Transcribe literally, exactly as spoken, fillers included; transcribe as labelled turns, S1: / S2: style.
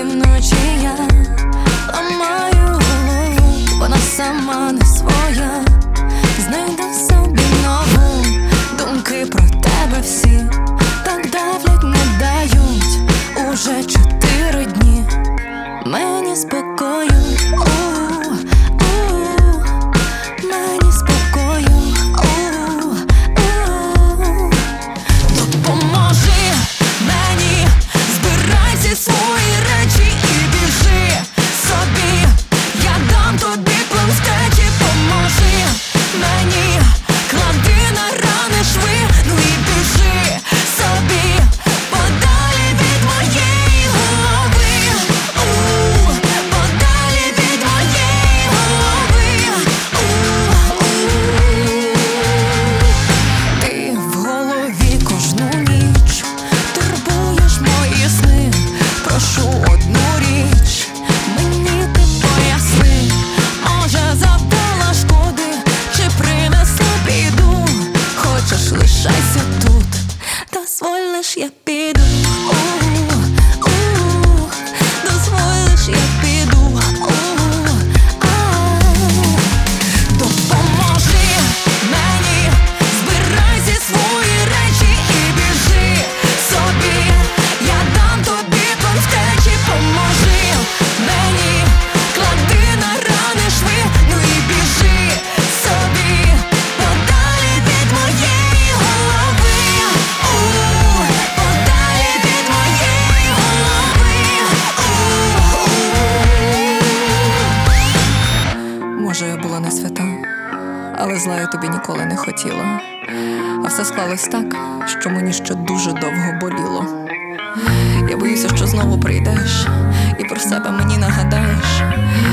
S1: вночі я ламаю голову, вона сама не своя. Знайду собі нову, думки про тебе всі так давлять, не дають уже чотири дні мені спокою. Мені спокою. Допоможи мені, збирай всі свої речі і біжи собі. Я дам тобі план втечі. Поможи мені, клади на рани шви, ну і біжи собі подалі від моєї голови. У, подалі від моєї голови. У, у. Ти в голові кожну ніч турбуєш мої сни. Прошу одну річ, мені ти поясни. Може, завдала шкоди, чи принесла біду? Хочеш, лишайся тут, дозволь лиш я піду. У, у, дозволь лиш я піду. У, а. Допоможи мені, збирай зі свої речі і біжи собі. Я дам тобі план втечі. Поможи мені, клади на рани шви, ну і біжи собі подалі від моєї голови. У, подалі від моєї голови. У. Може, я була не свята, але зла я тобі ніколи не хотіла. А все склалось так, що мені ще дуже довго боліло. Я боюся, що знову прийдеш і про себе мені нагадаєш.